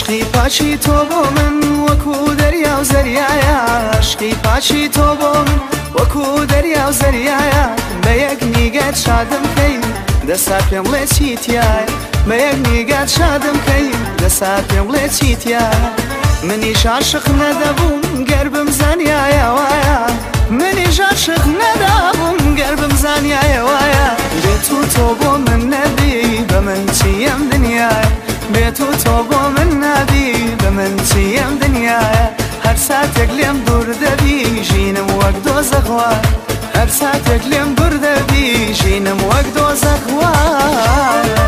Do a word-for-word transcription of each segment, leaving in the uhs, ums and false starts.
عشقی پاچی تۆ بۆ من وەکو دەریا و زەریایە عشقی پاچی تۆ بۆ من وەکو دەریا و زەریایە بە یەک نیگەت شادم کەی دەسا پێم بڵێ چیتیایە بە یەک نیگەت شادم کەی دەسا پێم بڵێ چیتیایە منیش عاشق نەدەبووم گەر بمزانیایە وایە منیش عاشق نەدەبووم گەر بمزانیایە وایە بێت و تۆ بۆ من نەبی بە من چیم دنیایە بێت و تۆ بۆ من نابی بە من چیم دنیایە هەر ساتێک لێم دوور دەبی ژینم وەک دۆزەخ وایە هەر ساتێک لێم دوور دەبی ژینم وەک دۆزەخ وایە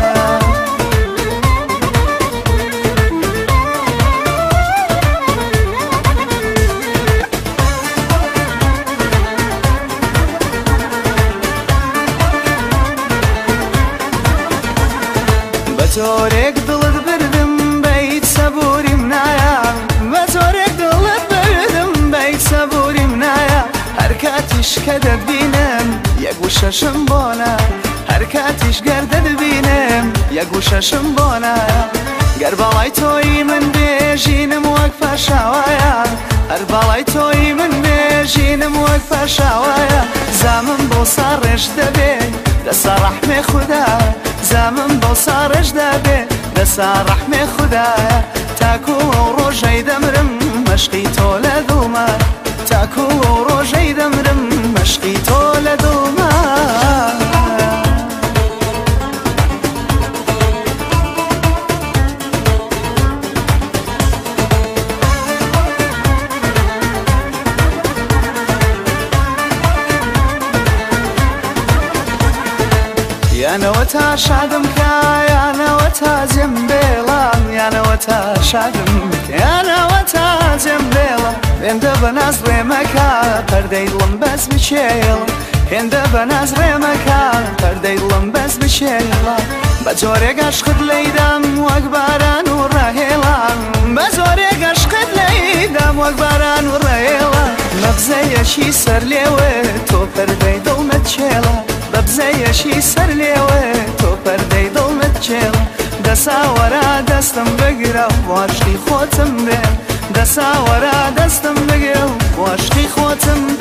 بەجۆرێک دڵت بردم بە هیچ سەبووریم نایە بەجۆرێک دڵت بردم بە هیچ سەبووریم نایە هەر کاتیش کە دەتبینم یەک و شەشم بۆ نایە هەر کاتیش گەر دەتبینم یەک و شەشم بۆ نایە گەر بەڵای تۆی من بێژینم وەک پاشاوایە هەر بەڵای تۆی من بێژینم وەک پاشاوایە زامم بۆ سا ڕێژ دەبێ دەسا ڕەحمێ خودایە زامم بۆ سا ڕێژ دەبێ دەسا ڕەحمێ خودایە تاکو ئەو ڕۆژەی دەمرم مەشقی تۆ لە دڵمە تاکو ئەو ڕۆژەی دەمرم مەشقی تۆ لە دڵمە یانەوە تا شادم کە یانەوە تا جێم بێڵام یانەوە تا شادم یانەوە تا جێم بێڵە هێندە بە ناز ڕێمەکە پەردەی دڵم بەس بچێڵە هێندە بە ناز ڕێمەکە پەردەی دڵم بەس بچێڵە بە جۆرێک عشقت لەیدام وەک باران و ڕەهێڵان بە جۆرێک عشقت لەیدام وەک باران و ڕەهێڵە بە بزەیەکی سەر لێوێ تۆ پەردەی دڵمت چێڵە بە بزەیەشی سەر لێوێ تۆ پەردەی دڵمت چێڵە دەسا وەرە دەستم بگرە و عشقی خۆتم بێ دەسا وەرە دەستم بگرە و عشقی خۆتم